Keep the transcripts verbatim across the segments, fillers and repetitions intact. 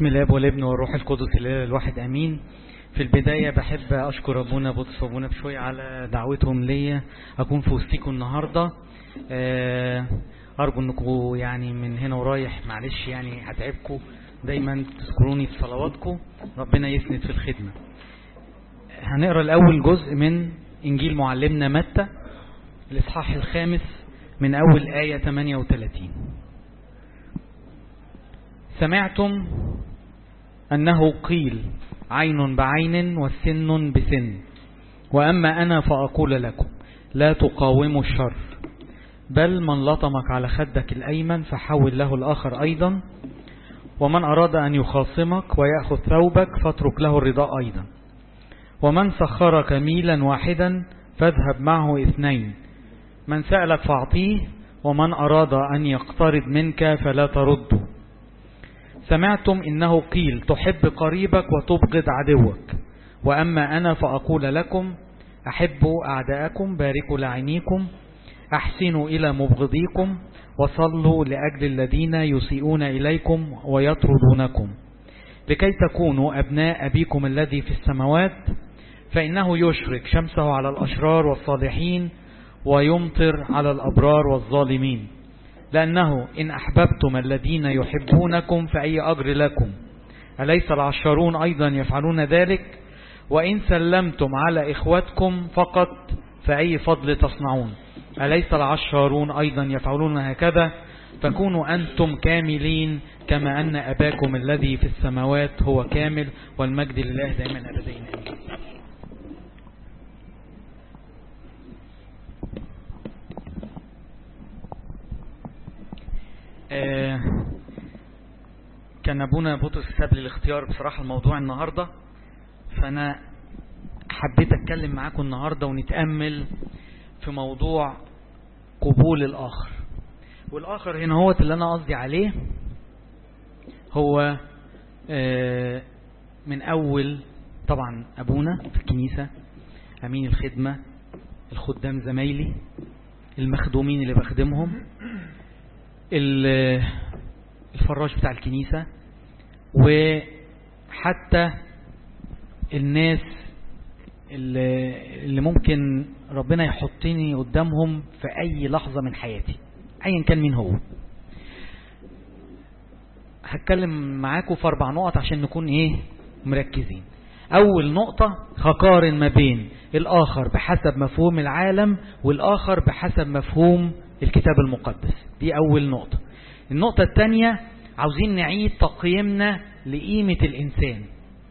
بسم الله والابن والروح القدس الاله الواحد امين. في البداية بحب اشكر ابونا بطرس وابونا بشوي على دعوتهم ليا اكون في وسطكم النهاردة. ارجو انكم يعني من هنا ورايح معلش يعني هتعبكم، دايما تذكروني في صلواتكم، ربنا يسند في الخدمة. هنقرأ الاول جزء من انجيل معلمنا متى الاصحاح الخامس من اول آية ثمانية وثلاثين. سمعتم أنه قيل عين بعين وسن بسن، وأما أنا فأقول لكم لا تقاوموا الشر، بل من لطمك على خدك الأيمن فحول له الآخر أيضا، ومن أراد أن يخاصمك ويأخذ ثوبك فاترك له الرداء أيضا، ومن سخرك ميلا واحدا فاذهب معه اثنين، من سألك فاعطيه، ومن أراد أن يقترض منك فلا ترده. سمعتم إنه قيل تحب قريبك وتبغض عدوك، وأما أنا فأقول لكم أحبوا أعداءكم، باركوا لعينيكم، أحسنوا إلى مبغضيكم، وصلوا لأجل الذين يسيئون إليكم ويطردونكم، لكي تكونوا أبناء أبيكم الذي في السماوات، فإنه يشرق شمسه على الأشرار والصالحين ويمطر على الأبرار والظالمين. لأنه إن أحببتم الذين يحبونكم فأي أجر لكم؟ أليس العشارون أيضا يفعلون ذلك؟ وإن سلمتم على إخوتكم فقط فأي فضل تصنعون؟ أليس العشارون أيضا يفعلون هكذا؟ فكونوا أنتم كاملين كما أن أباكم الذي في السماوات هو كامل، والمجد لله دائما أبدين. آه كان أبونا بطرس ساب لي الاختيار بصراحة الموضوع النهاردة، فأنا حبيت أتكلم معاكم النهاردة ونتأمل في موضوع قبول الآخر. والآخر هنا هو اللي أنا قصدي عليه هو آه من أول طبعا أبونا في الكنيسة، أمين الخدمة، الخدام زمايلي، المخدومين اللي بخدمهم، الفراش بتاع الكنيسة، وحتى الناس اللي ممكن ربنا يحطني قدامهم في أي لحظة من حياتي أيا كان مين هو. هتكلم معاكم في أربع نقط عشان نكون إيه مركزين. أول نقطة هقارن ما بين الآخر بحسب مفهوم العالم والآخر بحسب مفهوم الكتاب المقدس. دي أول نقطة. النقطة الثانية عاوزين نعيد تقييمنا لقيمة الإنسان.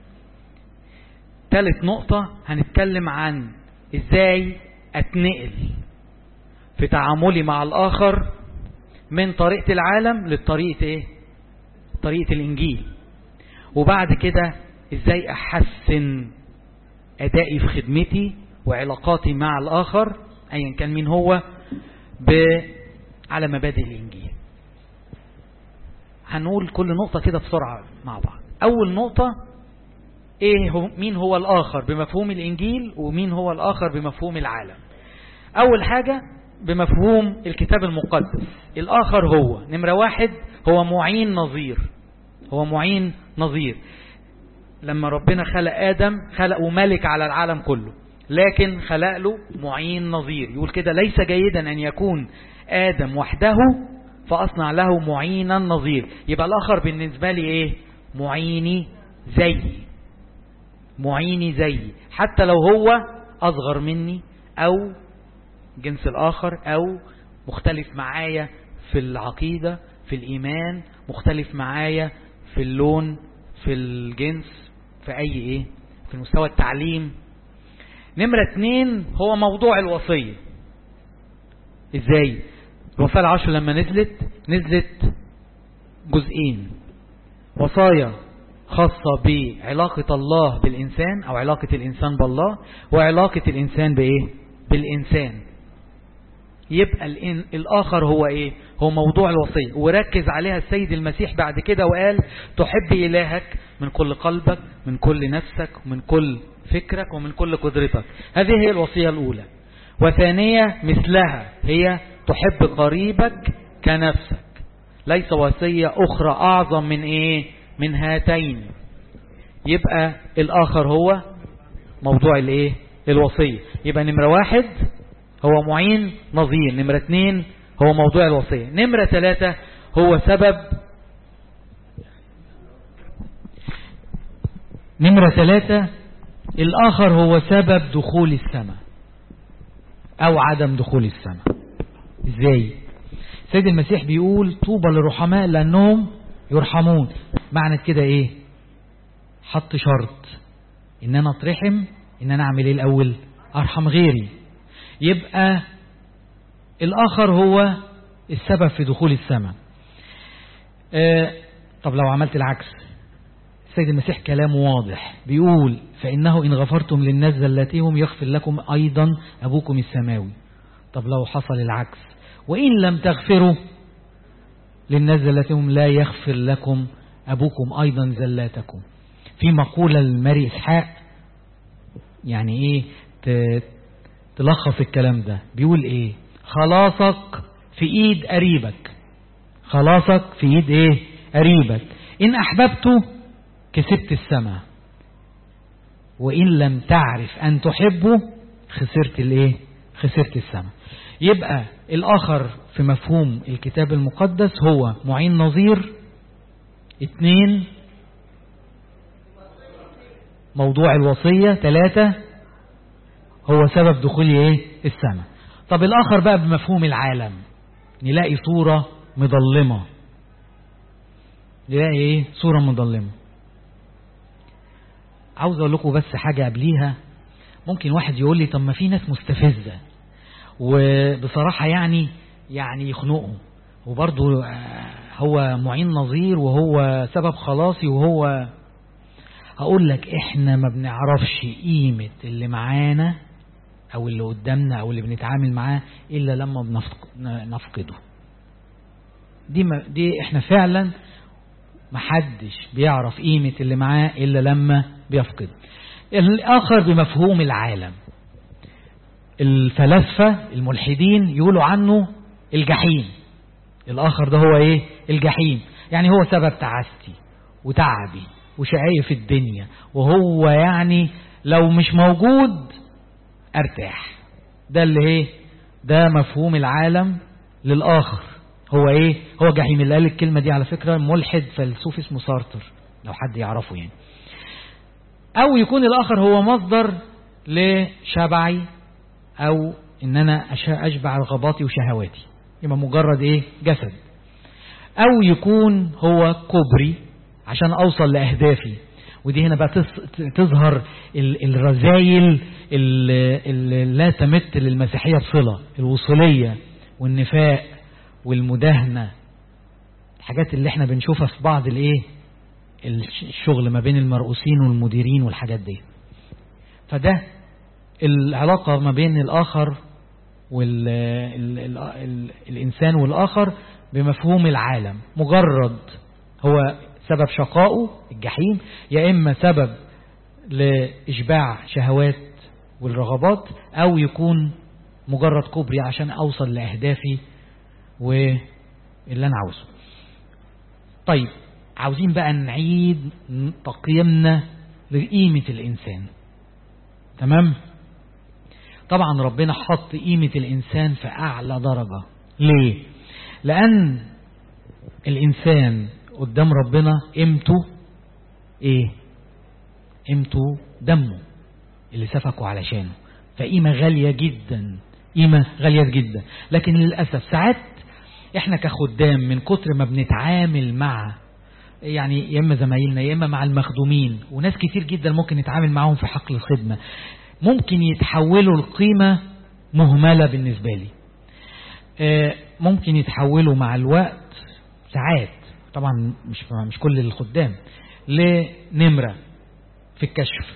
ثالث نقطة هنتكلم عن إزاي أتنقل في تعاملي مع الآخر من طريقة العالم للطريقة إيه؟ طريقة الإنجيل. وبعد كده إزاي أحسن أدائي في خدمتي وعلاقاتي مع الآخر أيا كان مين هو على مبادئ الإنجيل. هنقول كل نقطة كده بسرعة مع بعض. أول نقطة إيه هو مين هو الآخر بمفهوم الإنجيل ومين هو الآخر بمفهوم العالم. أول حاجة بمفهوم الكتاب المقدس، الآخر هو نمرة واحد هو معين نظير. هو معين نظير. لما ربنا خلق آدم خلقه ملك على العالم كله، لكن خلق له معين نظير. يقول كده ليس جيدا أن يكون آدم وحده فأصنع له معينا نظير. يبقى الآخر بالنسبة لي إيه؟ معيني زيي، معيني زيي، حتى لو هو أصغر مني أو جنس الآخر أو مختلف معايا في العقيدة، في الإيمان، مختلف معايا في اللون، في الجنس، في أي إيه، في مستوى التعليم. نمرة اتنين هو موضوع الوصية. ازاي؟ الوصايا العشر لما نزلت نزلت جزئين، وصايا خاصة بعلاقة الله بالإنسان أو علاقة الإنسان بالله، وعلاقة الإنسان بإيه؟ بالإنسان. يبقى الآخر هو إيه؟ هو موضوع الوصية، وركز عليها السيد المسيح بعد كده وقال تحب إلهك من كل قلبك، من كل نفسك، من كل فكرك، ومن كل قدرتك. هذه هي الوصية الأولى. وثانية مثلها هي تحب قريبك كنفسك. ليس وصية أخرى أعظم من إيه؟ من هاتين، يبقى الآخر هو موضوع الايه الوصية. يبقى نمرة واحد هو معين نظير، نمرة اتنين هو موضوع الوصية، نمرة ثلاثة هو سبب نمرة ثلاثة الآخر هو سبب دخول السماء أو عدم دخول السماء. إزاي؟ سيد المسيح بيقول طوبى للرحماء لأنهم يرحمون. معنى كده إيه؟ حط شرط إن أنا أترحم، إن أنا أعمل إيه الأول؟ أرحم غيري. يبقى الآخر هو السبب في دخول السماء. آه طب لو عملت العكس، السيد المسيح كلامه واضح، بيقول فإنه إن غفرتم للناس زلاتهم يغفر لكم أيضا أبوكم السماوي. طب لو حصل العكس، وإن لم تغفروا للناس زلاتهم لا يغفر لكم أبوكم أيضا زلاتكم. في مقولة لماري إسحاق يعني إيه تلخص الكلام ده، بيقول إيه؟ خلاصك في إيد قريبك، خلاصك في إيد إيه؟ قريبك. إن أحببته كسبت السماء، وإن لم تعرف أن تحبه خسرت الإيه؟ خسرت السماء. يبقى الآخر في مفهوم الكتاب المقدس هو معين نظير، اثنين موضوع الوصية، ثلاثة هو سبب دخول ايه؟ السماء. طب الآخر بقى بمفهوم العالم نلاقي صورة مظلمة، نلاقي ايه؟ صورة مظلمة. عاوز اقول لكم بس حاجة قبليها. ممكن واحد يقول لي طب ما في ناس مستفزة وبصراحة يعني يعني يخنقهم، وبرضه هو معين نظير وهو سبب خلاصي وهو. هقول لك احنا ما بنعرفش قيمة اللي معانا او اللي قدامنا او اللي بنتعامل معاه الا لما بنفقده. دي ما دي احنا فعلا محدش بيعرف قيمة اللي معاه الا لما بيفقده. الاخر بمفهوم العالم، الفلاسفة الملحدين يقولوا عنه الجحيم. الآخر ده هو إيه؟ الجحيم. يعني هو سبب تعاستي وتعبي وشقاية في الدنيا، وهو يعني لو مش موجود أرتاح. ده اللي إيه؟ ده مفهوم العالم للآخر. هو إيه؟ هو جحيم. اللي قال الكلمة دي على فكرة ملحد فيلسوف اسمه سارتر، لو حد يعرفه يعني. أو يكون الآخر هو مصدر لشبعي، أو إن أنا أشبع رغباتي وشهواتي، يبقى مجرد إيه؟ جسد. أو يكون هو كوبري عشان أوصل لأهدافي. ودي هنا بقى تظهر الرذايل اللي لا تمت للمسيحية بصلة، الوصولية والنفاق والمداهنة، الحاجات اللي احنا بنشوفها في بعض الايه الشغل ما بين المرؤوسين والمديرين والحاجات دي. فده العلاقة ما بين الآخر والإنسان والآخر بمفهوم العالم، مجرد هو سبب شقائه الجحيم، يا إما سبب لإشباع شهوات والرغبات، أو يكون مجرد كوبري عشان أوصل لأهدافي واللي أنا عاوزه. طيب عاوزين بقى نعيد تقييمنا لقيمة الإنسان. تمام؟ طبعا ربنا حط قيمة الإنسان في أعلى درجة. ليه؟ لأن الإنسان قدام ربنا قيمته إيه؟ قيمته دمه اللي سفكوا علشانه، فقيمة غالية جدا، قيمة غالية جدا. لكن للأسف ساعات إحنا كخدام من كتر ما بنتعامل مع يعني يا إما زمايلنا يا إما مع المخدومين، وناس كتير جدا ممكن نتعامل معهم في حقل الخدمة، ممكن يتحولوا القيمة مهملة بالنسبة لي. ممكن يتحولوا مع الوقت ساعات، طبعا مش مش كل الخدام، لنمرة في الكشف.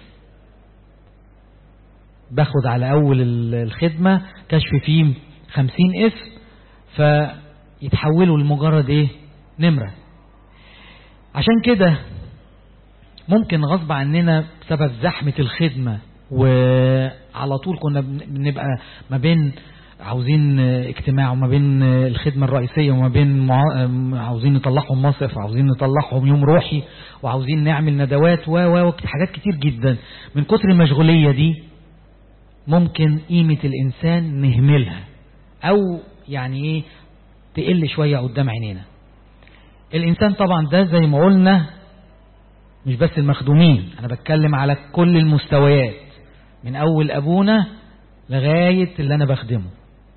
باخد على أول الخدمة كشف فيه خمسين اسم، فيتحولوا لمجرد إيه؟ نمرة. عشان كده ممكن غصب عننا بسبب زحمة الخدمة، وعلى طول كنا بنبقى ما بين عاوزين اجتماع وما بين الخدمة الرئيسية وما بين مع... عاوزين نطلعهم مصرف، عاوزين نطلعهم يوم روحي، وعاوزين نعمل ندوات و و حاجات كتير جدا. من كتر المشغولية دي ممكن قيمة الإنسان نهملها أو يعني إيه تقل شوية قدام عينينا. الإنسان طبعا ده زي ما قلنا مش بس المخدومين، أنا بتكلم على كل المستويات من أول أبونا لغاية اللي أنا بخدمه.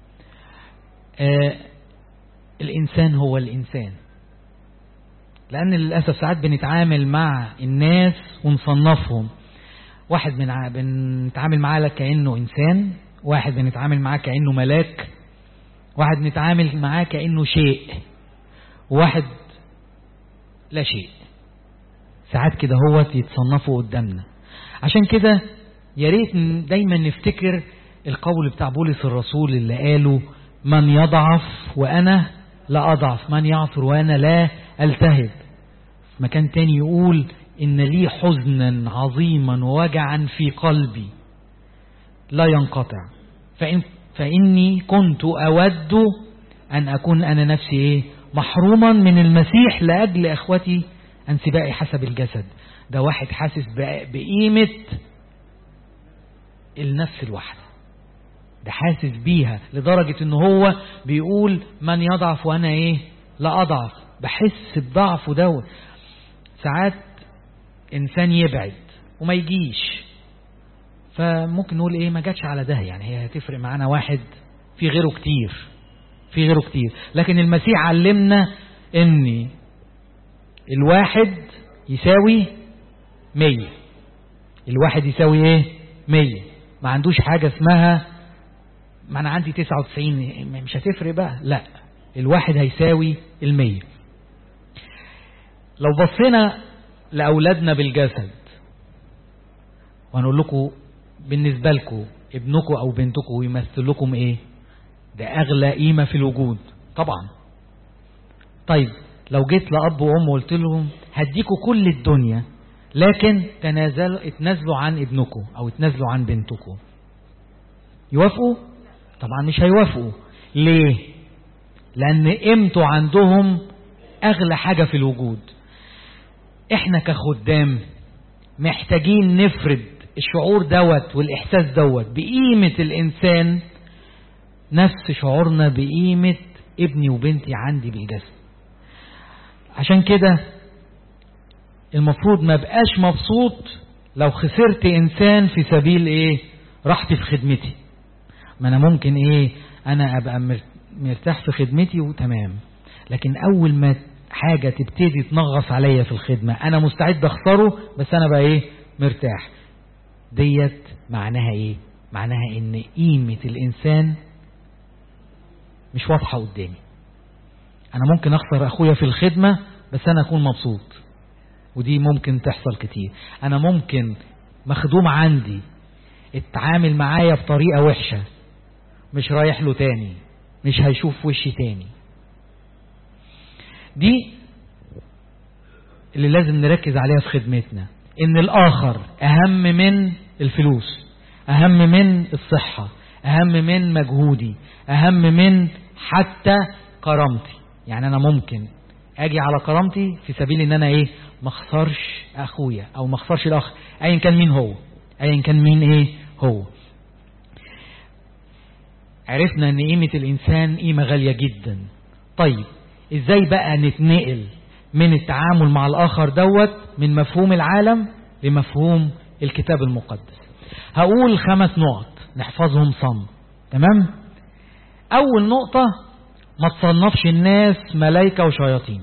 آه الإنسان هو الإنسان، لأن للأسف ساعات بنتعامل مع الناس ونصنفهم، واحد من ع... بنتعامل معاه كأنه إنسان، واحد بنتعامل معاه كأنه ملاك، واحد بنتعامل معاه كأنه شيء، وواحد لا شيء. ساعات كده هو يتصنفوا قدامنا. عشان كده يا ريت دايما نفتكر القول بتاع بولس الرسول اللي قاله من يضعف وأنا لا أضعف، من يعثر وأنا لا ألتهب. مكان تاني يقول إن لي حزنا عظيما ووجعا في قلبي لا ينقطع، فإن فإني كنت أود أن أكون أنا نفسي إيه محروما من المسيح لأجل أخوتي أنسبائي حسب الجسد. ده واحد حاسس بقيمة النفس الواحدة، ده حاسس بيها لدرجة إنه هو بيقول من يضعف وأنا إيه لا أضعف، بحس بضعفه دوت. ساعات إنسان يبعد وما يجيش، فممكن نقول إيه ما جاتش على ده، يعني هي هتفرق معانا واحد في غيره كتير في غيره كتير. لكن المسيح علمنا إن الواحد يساوي مية، الواحد يساوي إيه مية، ما عندوش حاجة اسمها ما أنا عندي تسعة وتسعين مش هتفرق بقى، لا الواحد هيساوي المية. لو بصينا لأولادنا بالجسد وهنقول لكم بالنسبة لكم ابنكم أو بنتكم يمثل لكم إيه، ده أغلى قيمة في الوجود طبعا. طيب لو جيت لأب وأم وقلت لهم هديكوا كل الدنيا لكن تنازلوا اتنازلوا عن ابنكم أو اتنازلوا عن بنتكم، يوافقوا؟ طبعا مش هيوافقوا. ليه؟ لأن قيمته عندهم أغلى حاجة في الوجود. احنا كخدام محتاجين نفرد الشعور دوت والإحساس دوت بقيمة الإنسان نفس شعورنا بقيمة ابني وبنتي عندي بالجسد. عشان كده المفروض ما بقاش مبسوط لو خسرت إنسان في سبيل إيه راحتي في خدمتي. ما أنا ممكن إيه أنا أبقى مرتاح في خدمتي وتمام، لكن أول ما حاجة تبتدي تنغص عليا في الخدمة أنا مستعد أخسره بس أنا بقى إيه مرتاح. ديت معناها إيه؟ معناها إن قيمة الإنسان مش واضحة قدامي. أنا ممكن أخسر أخويا في الخدمة بس أنا أكون مبسوط، ودي ممكن تحصل كتير. أنا ممكن مخدوم عندي اتعامل معايا بطريقة وحشة مش رايح له تاني، مش هيشوف وشي تاني. دي اللي لازم نركز عليها في خدمتنا، ان الآخر أهم من الفلوس، أهم من الصحة، أهم من مجهودي، أهم من حتى كرامتي. يعني أنا ممكن أجي على كرامتي في سبيل ان أنا إيه مخسرش أخويا أو مخسرش الأخ أيا كان مين هو، أيا كان مين إيه هو. عرفنا ان قيمة الإنسان قيمة غالية جدا. طيب ازاي بقى نتنقل من التعامل مع الآخر دوت من مفهوم العالم لمفهوم الكتاب المقدس؟ هقول خمس نقط نحفظهم صم. تمام؟ أول نقطة، ما تصنفش الناس ملايكة وشياطين.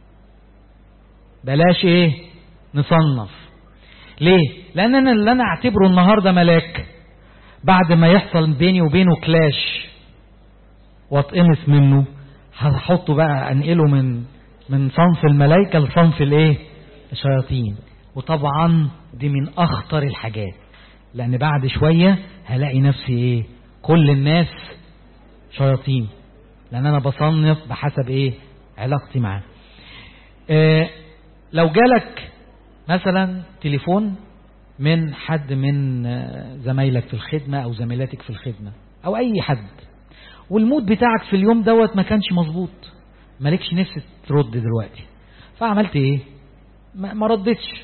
بلاش ايه نصنف. ليه؟ لأن أنا اللي أنا أعتبره النهاردة ملاك بعد ما يحصل بيني وبينه كلاش واتقمص منه هحطه بقى انقله من من صنف الملائكة لصنف الايه الشياطين. وطبعا دي من اخطر الحاجات، لان بعد شوية هلاقي نفسي ايه كل الناس شياطين، لان انا بصنف بحسب ايه علاقتي معاه. إيه لو جالك مثلا تليفون من حد من زمايلك في الخدمة او زميلاتك في الخدمة او اي حد والمود بتاعك في اليوم دوت ما كانش مظبوط، مالكش نفس ترد دلوقتي، فعملت ايه؟ ما ردتش.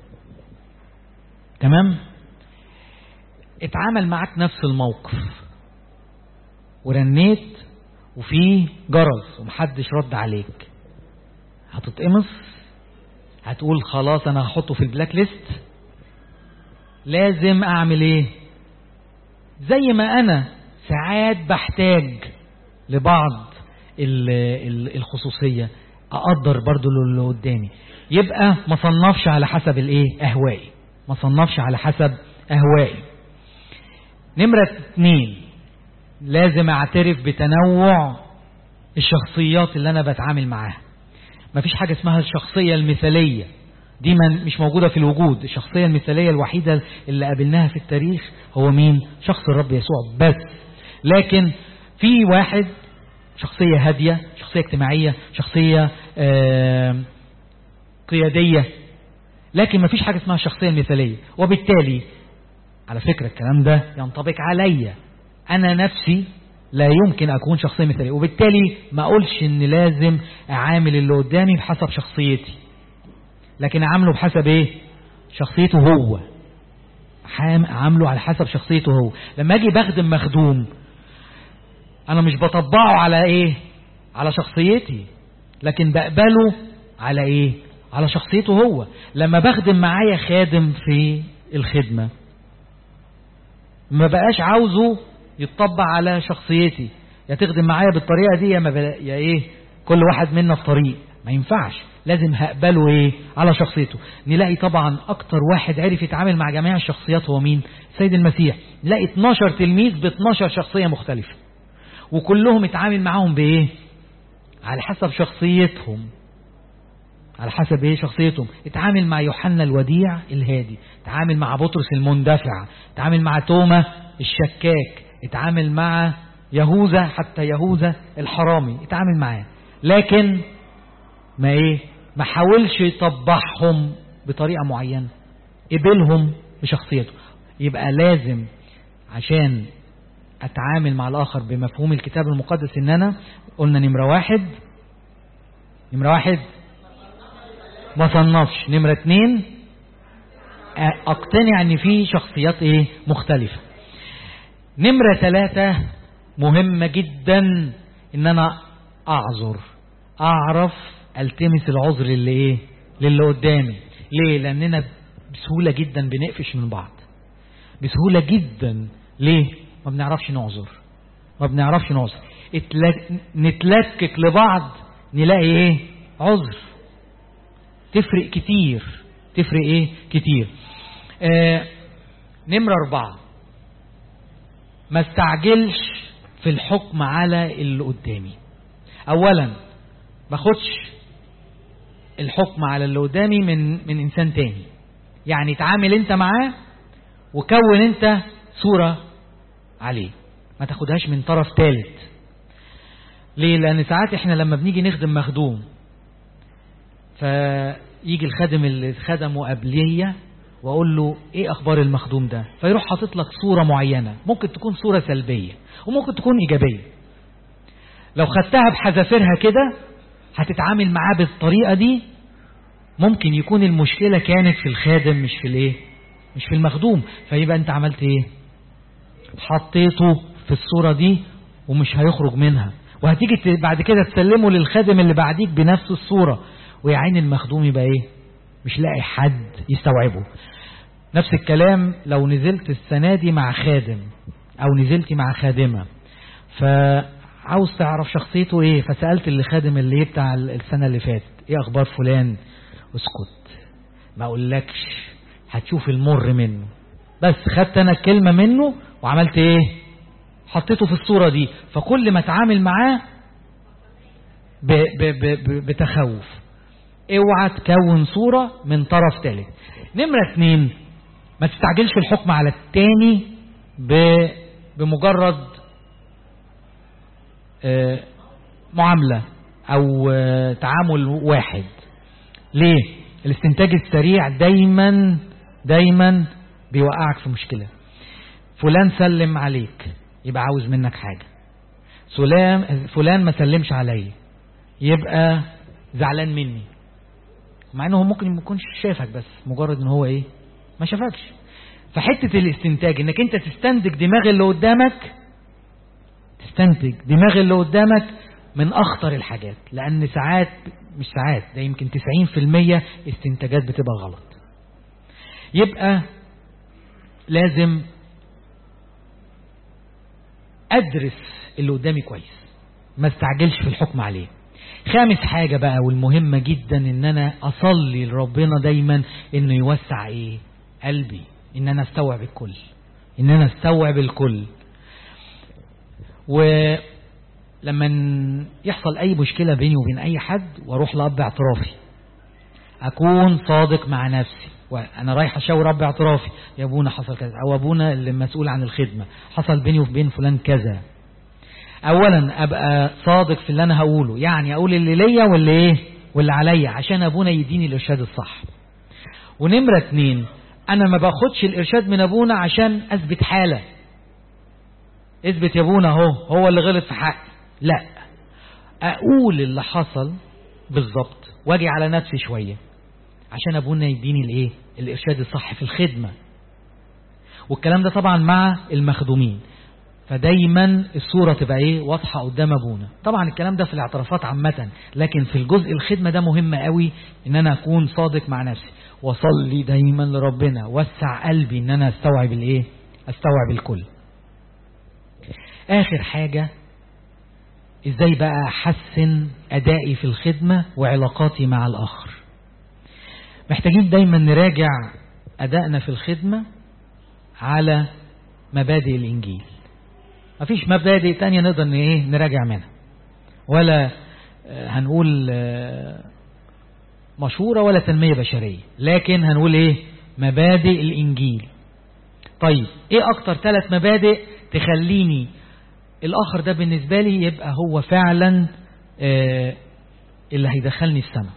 تمام؟ اتعامل معك نفس الموقف ورنيت وفي جرس ومحدش رد عليك، هتتقمص؟ هتقول خلاص انا هحطه في البلاك ليست؟ لازم اعمل ايه؟ زي ما انا ساعات بحتاج لبعض الخصوصية اقدر برضو اللي قدامي، يبقى ما صنفش على حسب الايه؟ اهوائي، ما صنفش على حسب اهوائي. نمرة اتنين، لازم اعترف بتنوع الشخصيات اللي انا بتعامل معاها. مفيش حاجة اسمها الشخصية المثالية، دي مش موجودة في الوجود. الشخصية المثالية الوحيدة اللي قابلناها في التاريخ هو مين؟ شخص الرب يسوع بس. لكن في واحد شخصية هادية، شخصية اجتماعية، شخصية آه قيادية، لكن مفيش حاجة اسمها الشخصية المثالية. وبالتالي على فكرة الكلام ده ينطبق عليا أنا نفسي، لا يمكن أكون شخصية مثالية، وبالتالي ما أقولش إن لازم أعامل اللي قدامي بحسب شخصيتي، لكن أعامله بحسب إيه؟ شخصيته هو. أعامله على حسب شخصيته هو. لما أجي بخدم مخدوم أنا مش بطبعه على إيه؟ على شخصيتي، لكن بقبله على إيه؟ على شخصيته هو. لما بخدم معايا خادم في الخدمة ما بقاش عاوزه يتطبع على شخصيتي، يا تخدم معايا بالطريقة دي يا, ما يا إيه؟ كل واحد منا في طريق، ما ينفعش. لازم هقبله إيه؟ على شخصيته. نلاقي طبعا أكتر واحد عرف يتعامل مع جميع الشخصيات هو مين؟ سيد المسيح. نلاقي اتناشر تلميذ ب اتناشر شخصية مختلفة، وكلهم اتعامل معاهم بإيه؟ على حسب شخصيتهم. على حسب ايه؟ شخصيتهم. اتعامل مع يوحنا الوديع الهادي، اتعامل مع بطرس المندفع، اتعامل مع توما الشكاك، اتعامل مع يهوذا، حتى يهوذا الحرامي اتعامل معاه، لكن ما ايه؟ ما حاولش يطبعهم بطريقة معينة، قبلهم بشخصيته. يبقى لازم عشان اتعامل مع الاخر بمفهوم الكتاب المقدس ان انا قلنا نمرة واحد نمرة واحد ما صنفش. نمرة اتنين اقتنع ان في شخصيات ايه؟ مختلفة. نمرة ثلاثة مهمة جدا ان انا اعذر، اعرف التمس العذر اللي ايه؟ للي قدامي. ليه؟ لاننا بسهولة جدا بنقفش من بعض، بسهولة جدا. ليه؟ ما بنعرفش نعذر، ما بنعرفش نعذر. نتلكك لبعض نلاقي ايه؟ عذر. تفرق كتير، تفرق ايه؟ كتير. آه نمرة اربعة، ما استعجلش في الحكم على اللي قدامي. اولا ما خدش الحكم على اللي قدامي من من انسان تاني. يعني تعامل انت معاه وكون انت صورة عليه، ما تاخدهاش من طرف ثالث. ليه؟ لان ساعات احنا لما بنيجي نخدم مخدوم فيجي الخادم اللي خدمه قبليه واقول له ايه اخبار المخدوم ده، فيروح حاطط لك صورة معينة، ممكن تكون صورة سلبية وممكن تكون ايجابية. لو خدتها بحذافيرها كده هتتعامل معاه بالطريقة دي، ممكن يكون المشكلة كانت في الخادم مش في الايه؟ مش في المخدوم. فيبقى انت عملت ايه؟ حطيته في الصورة دي ومش هيخرج منها، وهتيجي بعد كده تسلمه للخادم اللي بعديك بنفس الصورة، ويعين المخدوم يبقى ايه؟ مش لاقي حد يستوعبه. نفس الكلام لو نزلت السنة دي مع خادم او نزلتي مع خادمة فعاوز تعرف شخصيته ايه، فسألت اللي خادم اللي بتاع السنة اللي فاتت ايه اخبار فلان، اسكت ما اقولكش، هتشوف المر منه. بس خدت انا الكلمة منه وعملت ايه؟ حطيته في الصورة دي. فكل ما اتعامل معاه ب ب ب بتخوف. اوعى تكون صورة من طرف ثالث. نمرة اتنين، ما تستعجلش الحكم على التاني بمجرد معاملة او تعامل واحد. ليه؟ الاستنتاج السريع دايما دايما بيوقعك في مشكلة. فلان سلم عليك يبقى عاوز منك حاجة، فلان فلان ما سلمش عليا يبقى زعلان مني، مع انه ممكن ما يكونش شافك، بس مجرد ان هو ايه ما شافكش. فحته الاستنتاج انك انت تستنتج دماغ اللي قدامك، تستنتج دماغ اللي قدامك من اخطر الحاجات، لان ساعات مش ساعات ده يمكن تسعين في المية استنتاجات بتبقى غلط. يبقى لازم ادرس اللي قدامي كويس، ما استعجلش في الحكم عليه. خامس حاجة بقى والمهمة جدا ان انا اصلي لربنا دايما انه يوسع ايه قلبي، ان انا استوعب الكل، ان انا استوعب الكل. ولما يحصل اي مشكلة بيني وبين اي حد واروح لأب اعترافي، اكون صادق مع نفسي، وانا رايح اشاور رب اعترافي، يا ابونا حصل كذا، او ابونا اللي مسؤول عن الخدمة حصل بيني وبين فلان كذا. اولا ابقى صادق في اللي انا هقوله، يعني اقول اللي ليا واللي ايه واللي عليا، عشان ابونا يديني الارشاد الصح. ونمرة اتنين، انا ما باخدش الارشاد من ابونا عشان اثبت حالة، اثبت يا ابونا هو هو اللي غلط في حقي، لا، اقول اللي حصل بالظبط واجي على نفسي شوية عشان ابونا يديني الايه الارشاد الصح في الخدمة. والكلام ده طبعا مع المخدومين، فدايما الصورة تبقى ايه واضحة قدام ابونا. طبعا الكلام ده في الاعترافات عامة، لكن في الجزء الخدمة ده مهم قوي ان انا اكون صادق مع نفسي، وصلي دايما لربنا وسع قلبي ان انا استوعب الايه استوعب الكل. اخر حاجة، ازاي بقى احسن ادائي في الخدمة وعلاقاتي مع الاخر. محتاجين دايما نراجع ادائنا في الخدمة على مبادئ الانجيل. مفيش مبادئ تانية نقدر ايه نراجع منها، ولا هنقول مشورة ولا تنمية بشرية، لكن هنقول ايه مبادئ الانجيل. طيب ايه اكتر ثلاث مبادئ تخليني الاخر ده بالنسبة لي يبقى هو فعلا اللي هيدخلني السماء؟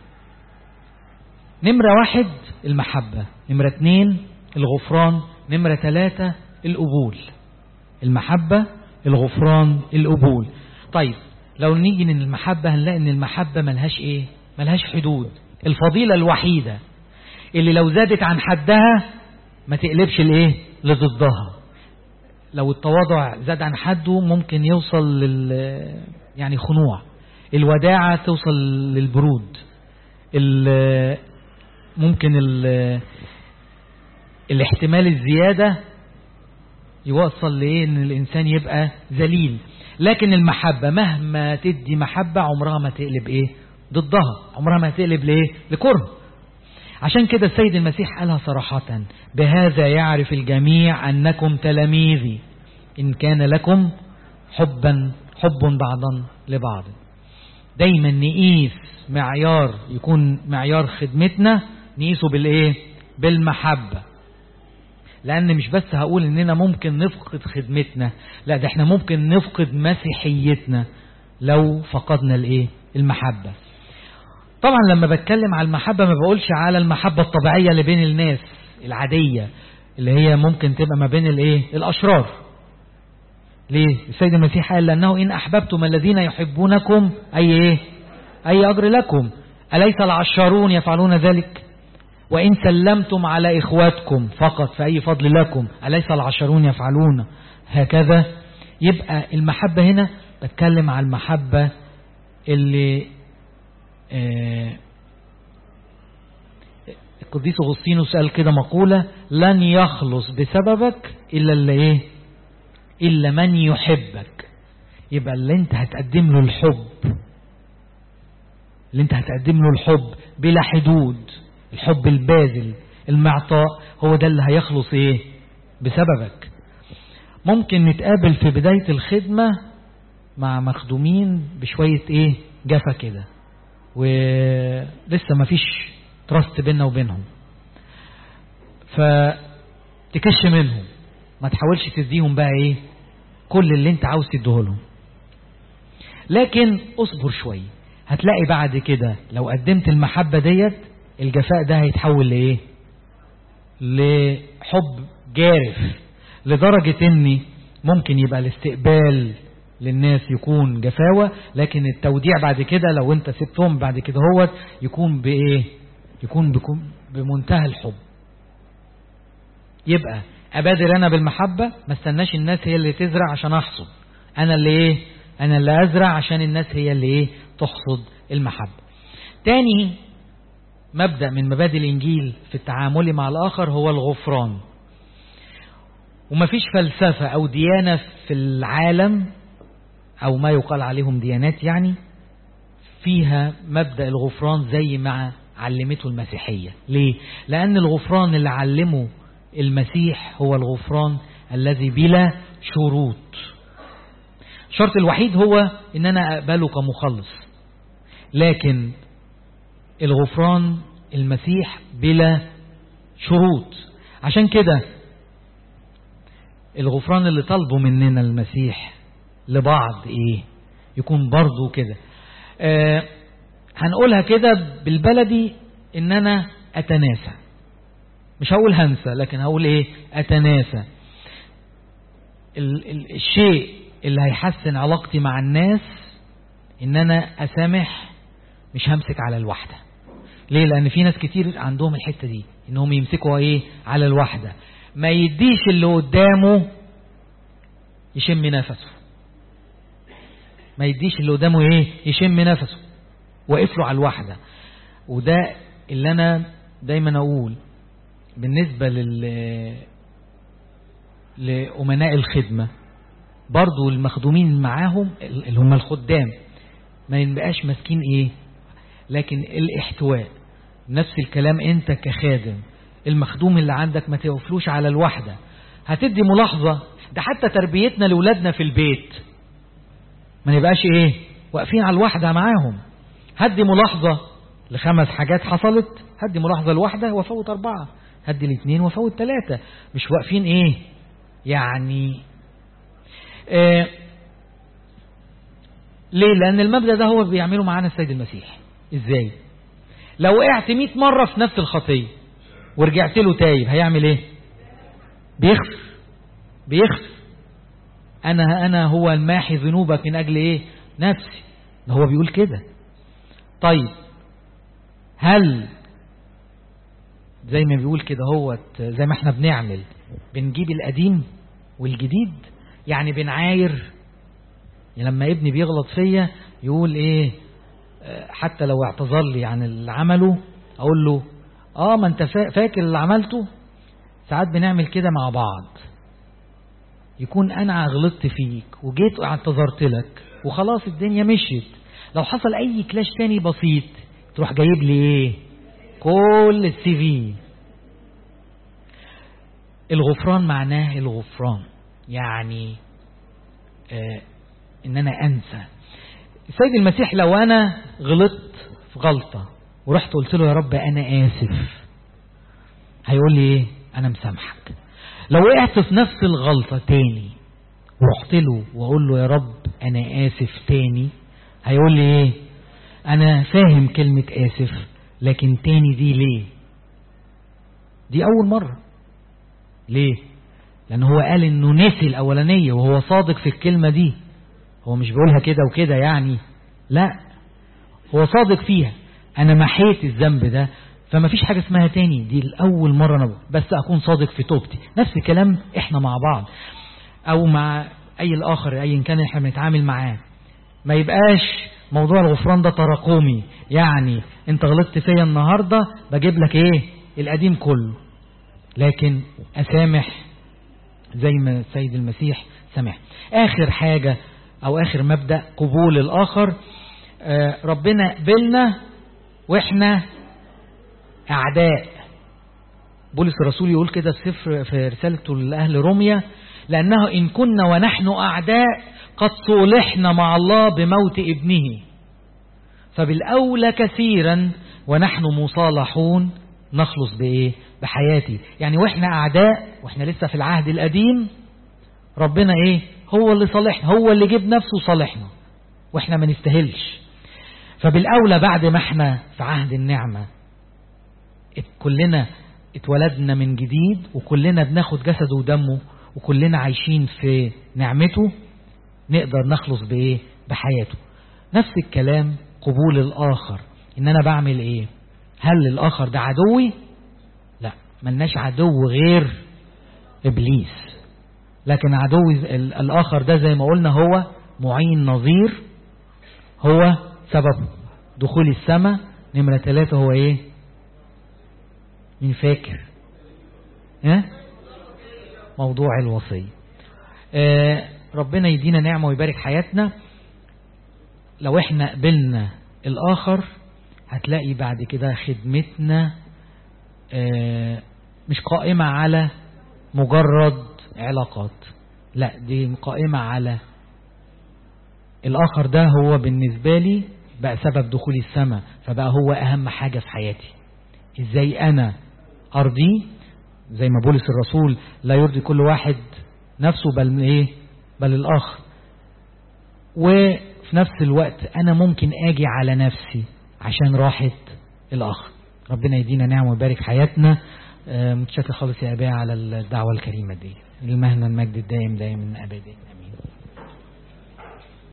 نمرة واحد المحبة، نمرة اتنين الغفران، نمرة ثلاثة القبول. المحبة، الغفران، القبول. طيب لو نيجي من المحبة هنلاقي ان المحبة ملهاش ايه ملهاش حدود. الفضيلة الوحيدة اللي لو زادت عن حدها ما تقلبش الايه لضدها. لو التواضع زاد عن حده ممكن يوصل لل يعني خنوع. الوداعة توصل للبرود. ال ممكن ال الاحتمال الزيادة يوصل لإيه ان الانسان يبقى ذليل. لكن المحبة مهما تدي محبة عمرها ما تقلب ايه ضدها، عمرها ما تقلب لايه لكره. عشان كده السيد المسيح قالها صراحة، بهذا يعرف الجميع انكم تلاميذي ان كان لكم حبا حب بعضا لبعض. دايما نقيس معيار، يكون معيار خدمتنا نقيسه بالايه بالمحبة. لأن مش بس هقول إننا ممكن نفقد خدمتنا، لا ده احنا ممكن نفقد مسيحيتنا لو فقدنا الايه المحبة. طبعا لما بتكلم على المحبة ما بقولش على المحبة الطبيعية اللي بين الناس العادية اللي هي ممكن تبقى ما بين الايه الأشرار. ليه؟ السيد المسيح قال لأنه إن أحببتم الذين يحبونكم أي ايه أي أجر لكم، أليس العشارون يفعلون ذلك؟ وإن سلمتم على إخواتكم فقط فأي فضل لكم، أليس العشرون يفعلون هكذا؟ يبقى المحبة هنا بتكلم على المحبة اللي آه القديس أغسطينوس قال كده مقولة، لن يخلص بسببك إلا اللي إيه إلا من يحبك. يبقى اللي انت هتقدم له الحب، اللي انت هتقدم له الحب بلا حدود، الحب الباذل المعطاء، هو ده اللي هيخلص ايه بسببك. ممكن نتقابل في بداية الخدمة مع مخدومين بشوية ايه جفا كده، ولسه ما فيش تراست بيننا وبينهم، فتكش منهم، ما تحاولش تديهم بقى ايه كل اللي انت عاوز تديهولهم، لكن اصبر شوية. هتلاقي بعد كده لو قدمت المحبة ديت الجفاء ده هيتحول لايه لحب جارف، لدرجة اني ممكن يبقى الاستقبال للناس يكون جفاوة، لكن التوديع بعد كده لو انت سبتهم بعد كده هو يكون بايه؟ يكون بمنتهى الحب. يبقى ابادر انا بالمحبة، ما استناش الناس هي اللي تزرع عشان احصد، انا اللي ايه؟ انا اللي ازرع عشان الناس هي اللي ايه؟ تحصد المحبة. تاني مبدأ من مبادئ الانجيل في التعامل مع الاخر هو الغفران. ومفيش فلسفة او ديانة في العالم او ما يقال عليهم ديانات يعني فيها مبدأ الغفران زي ما علمته المسيحية. ليه؟ لان الغفران اللي علمه المسيح هو الغفران الذي بلا شروط. الشرط الوحيد هو ان انا اقبله كمخلص، لكن الغفران المسيح بلا شروط. عشان كده الغفران اللي طلبه مننا المسيح لبعض ايه؟ يكون برضو كده آه هنقولها كده بالبلدي، ان انا اتناسى. مش هقول هنسى، لكن هقول ايه؟ اتناسى. ال ال الشيء اللي هيحسن علاقتي مع الناس ان انا اسامح، مش همسك على الواحدة. ليه؟ لان في ناس كتير عندهم الحتة دي، انهم يمسكوا ايه؟ على الواحدة. ما يديش اللي قدامه يشم نفسه، ما يديش اللي قدامه ايه؟ يشم نفسه، وقف له على الواحدة. وده اللي انا دايما اقول بالنسبة لل لأمناء الخدمة، برضو المخدومين معاهم اللي هم الخدام، ما ينبقاش ماسكين ايه؟ لكن الاحتواء. نفس الكلام انت كخادم، المخدوم اللي عندك ما توفلوش على الواحدة. هتدي ملاحظة، ده حتى تربيتنا لأولادنا في البيت ما نبقاش ايه؟ واقفين على الواحدة معاهم. هدي ملاحظة لخمس حاجات حصلت، هدي ملاحظة لواحدة وفوت أربعة، هدي الاثنين وفوت ثلاثة. مش واقفين ايه؟ يعني آه ليه؟ لأن المبدأ ده هو بيعمله معانا السيد المسيح. ازاي؟ لو وقعت مئة مرة في نفس الخطية ورجعت له تايب، هيعمل ايه؟ بيغفر بيغفر انا انا هو الماحي ذنوبك من اجل ايه؟ نفسي. ده هو بيقول كده. طيب هل زي ما بيقول كده هو زي ما احنا بنعمل بنجيب القديم والجديد؟ يعني بنعاير. يعني لما ابني بيغلط فيا يقول ايه؟ حتى لو اعتذر لي عن اللي عمله اقول له اه ما انت فاكر اللي عملته. ساعات بنعمل كده مع بعض، يكون انا غلطت فيك وجيت اعتذرت لك وخلاص الدنيا مشيت. لو حصل اي كلاش تاني بسيط تروح جايب لي ايه؟ كل السي في. الغفران معناه الغفران يعني آه ان انا انسى. السيد المسيح لو انا غلطت في غلطة ورحت قلت له يا رب انا اسف، هيقول لي ايه؟ انا مسامحك. لو وقعت في نفس الغلطة تاني ورحت له واقول له يا رب انا اسف تاني، هيقول لي ايه؟ انا فاهم كلمة اسف، لكن تاني دي ليه؟ دي اول مرة. ليه؟ لان هو قال انه نسي الاولانية، وهو صادق في الكلمة دي. هو مش بيقولها كده وكده يعني، لا، هو صادق فيها. انا محيت الذنب ده، فما فيش حاجة اسمها تاني. دي الأول مرة أنا بس أكون صادق في توبتي. نفس الكلام إحنا مع بعض أو مع أي الآخر أي كان إحنا بنتعامل معاه. ما يبقاش موضوع الغفران ده تراكمي، يعني أنت غلطت فيا النهاردة بجيب لك إيه؟ القديم كله. لكن أسامح زي ما السيد المسيح سامح. آخر حاجة أو آخر مبدأ قبول الآخر. آه ربنا قبلنا وإحنا أعداء. بولس الرسول يقول كده في سفر في رسالته لأهل روميا: لأنه إن كنا ونحن أعداء قد صلحنا مع الله بموت ابنه، فبالأولى كثيرا ونحن مصالحون نخلص بإيه؟ بحياتي. يعني وإحنا أعداء وإحنا لسه في العهد القديم، ربنا إيه؟ هو اللي صالحنا، هو اللي جيب نفسه صالحنا وإحنا ما نستاهلش. فبالأولى بعد ما إحنا في عهد النعمة كلنا اتولدنا من جديد وكلنا بناخد جسده ودمه وكلنا عايشين في نعمته، نقدر نخلص بإيه؟ بحياته. نفس الكلام قبول الآخر، إن أنا بعمل إيه؟ هل الآخر ده عدوي؟ لا، ملناش عدو غير إبليس، لكن عدوي الآخر ده زي ما قلنا هو معين نظير، هو سبب دخول السماء. نمرة ثلاثة هو إيه؟ مين فاكر؟ ها؟ موضوع الوصية. آه ربنا يدينا نعمة ويبارك حياتنا. لو احنا قبلنا الآخر هتلاقي بعد كده خدمتنا آه مش قائمة على مجرد علاقات، لا دي قائمة على الآخر ده هو بالنسبة لي بقى سبب دخول السماء، فبقى هو أهم حاجة في حياتي. إزاي أنا أرضيه؟ زي ما بولس الرسول لا يرضي كل واحد نفسه بل إيه؟ بل الآخر. وفي نفس الوقت أنا ممكن أجي على نفسي عشان راحة الآخر. ربنا يدينا نعمة ويبارك حياتنا. متشكر خالص يا أباء على الدعوة الكريمة دي. لمهنا المجد الدائم دائم من أبدا.